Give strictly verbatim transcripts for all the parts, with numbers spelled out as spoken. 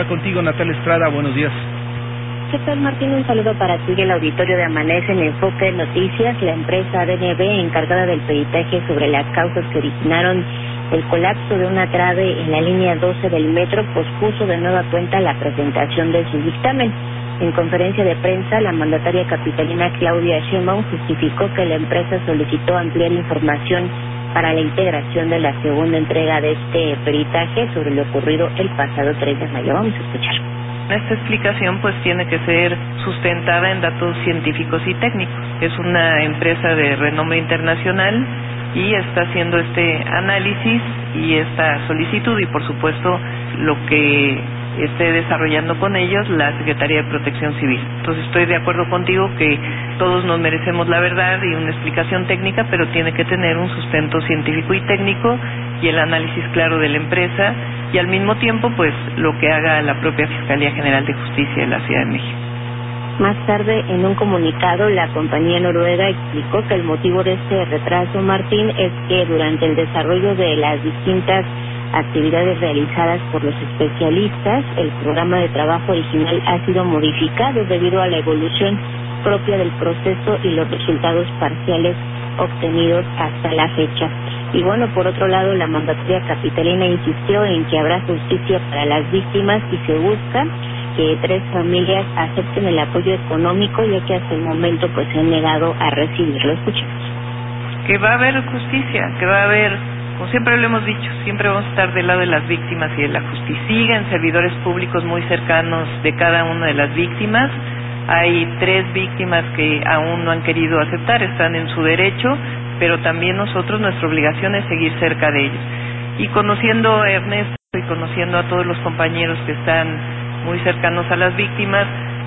ahora contigo, Natalia Estrada, buenos días. ¿Qué tal, Martín? Un saludo para ti y el auditorio de Amanece en Enfoque de Noticias. La empresa D N B, encargada del peritaje sobre las causas que originaron el colapso de una trave en la línea doce del metro, pospuso de nueva cuenta la presentación de su dictamen. En conferencia de prensa, la mandataria capitalina Claudia Sheinbaum justificó que la empresa solicitó ampliar información para la integración de la segunda entrega de este peritaje sobre lo ocurrido el pasado tres de mayo. Vamos a escuchar. Esta explicación pues tiene que ser sustentada en datos científicos y técnicos. Es una empresa de renombre internacional y está haciendo este análisis y esta solicitud, y por supuesto lo que esté desarrollando con ellos la Secretaría de Protección Civil. Entonces estoy de acuerdo contigo que todos nos merecemos la verdad y una explicación técnica, pero tiene que tener un sustento científico y técnico y el análisis claro de la empresa, y al mismo tiempo pues lo que haga la propia Fiscalía General de Justicia de la Ciudad de México. Más tarde, en un comunicado, la compañía noruega explicó que el motivo de este retraso, Martín, es que durante el desarrollo de las distintas actividades realizadas por los especialistas, el programa de trabajo original ha sido modificado debido a la evolución propia del proceso y los resultados parciales obtenidos hasta la fecha. Y bueno, por otro lado, la mandataria capitalina insistió en que habrá justicia para las víctimas y se busca que tres familias acepten el apoyo económico, ya que hasta el momento pues se han negado a recibirlo. Escuchemos. Que va a haber justicia, que va a haber, como siempre lo hemos dicho, siempre vamos a estar del lado de las víctimas y de la justicia. Siguen servidores públicos muy cercanos de cada una de las víctimas. Hay tres víctimas que aún no han querido aceptar, están en su derecho, pero también nosotros, nuestra obligación es seguir cerca de ellos. Y conociendo a Ernesto y conociendo a todos los compañeros que están muy cercanos a las víctimas.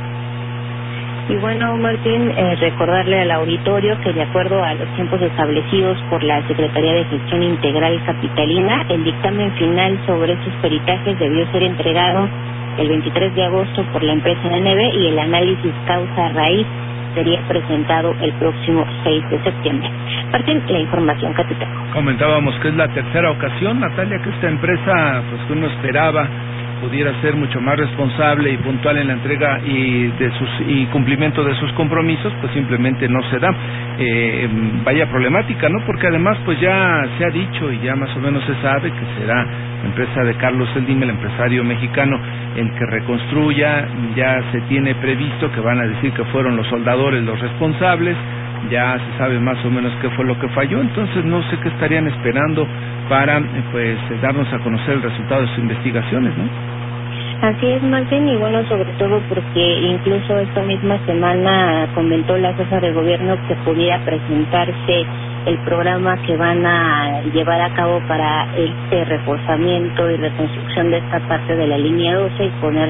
Y bueno, Martín, eh, recordarle al auditorio que de acuerdo a los tiempos establecidos por la Secretaría de Gestión Integral Capitalina, el dictamen final sobre estos peritajes debió ser entregado el veintitrés de agosto por la empresa N B y el análisis causa-raíz sería presentado el próximo seis de septiembre. Martín, la información que te tengo. Comentábamos que es la tercera ocasión, Natalia, que esta empresa, pues que uno esperaba pudiera ser mucho más responsable y puntual en la entrega y de sus y cumplimiento de sus compromisos, pues simplemente no se da. Eh, vaya problemática, ¿no? Porque además pues ya se ha dicho y ya más o menos se sabe que será la empresa de Carlos Slim, el empresario mexicano, el que reconstruya. Ya se tiene previsto que van a decir que fueron los soldadores los responsables. Ya se sabe más o menos qué fue lo que falló, entonces no sé qué estarían esperando para pues darnos a conocer el resultado de sus investigaciones, ¿no? Así es, Martín, y bueno, sobre todo porque incluso esta misma semana comentó la jefa de gobierno que pudiera presentarse el programa que van a llevar a cabo para este reforzamiento y reconstrucción de esta parte de la línea doce y poner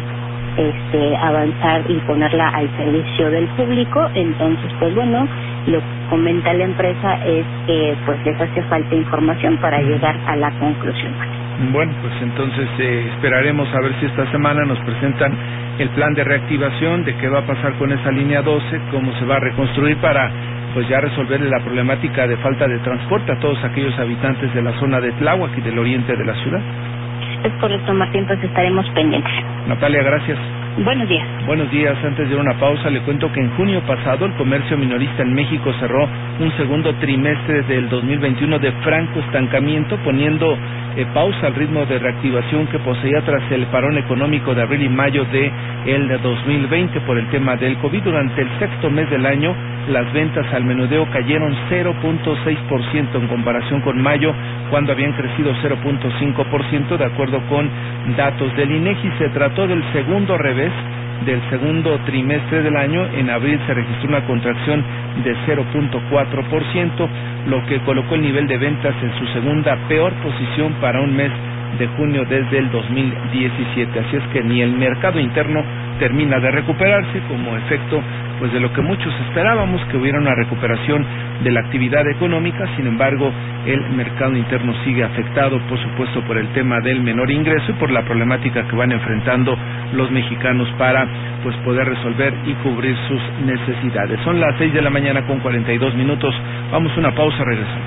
este avanzar y ponerla al servicio del público. Entonces pues bueno, lo que comenta la empresa es que pues les hace falta información para llegar a la conclusión. Bueno, pues entonces eh, esperaremos a ver si esta semana nos presentan el plan de reactivación, de qué va a pasar con esa línea doce, cómo se va a reconstruir para pues ya resolver la problemática de falta de transporte a todos aquellos habitantes de la zona de Tláhuac y del oriente de la ciudad. Es correcto, Martín, pues estaremos pendientes. Natalia, gracias. Buenos días. Buenos días. Antes de una pausa, le cuento que en junio pasado el comercio minorista en México cerró un segundo trimestre del dos mil veintiuno de franco estancamiento, poniendo eh, pausa al ritmo de reactivación que poseía tras el parón económico de abril y mayo de el de dos mil veinte por el tema del COVID. Durante el sexto mes del año, las ventas al menudeo cayeron cero punto seis por ciento en comparación con mayo, cuando habían crecido cero punto cinco por ciento, de acuerdo con datos del INEGI. Se trató del segundo revés del segundo trimestre del año. En abril se registró una contracción de cero punto cuatro por ciento, lo que colocó el nivel de ventas en su segunda peor posición para un mes de junio desde el dos mil diecisiete. Así es que ni el mercado interno termina de recuperarse como efecto pues de lo que muchos esperábamos, que hubiera una recuperación de la actividad económica. Sin embargo, el mercado interno sigue afectado, por supuesto, por el tema del menor ingreso y por la problemática que van enfrentando los mexicanos para pues poder resolver y cubrir sus necesidades. Son las seis de la mañana con cuarenta y dos minutos. Vamos a una pausa, regresamos.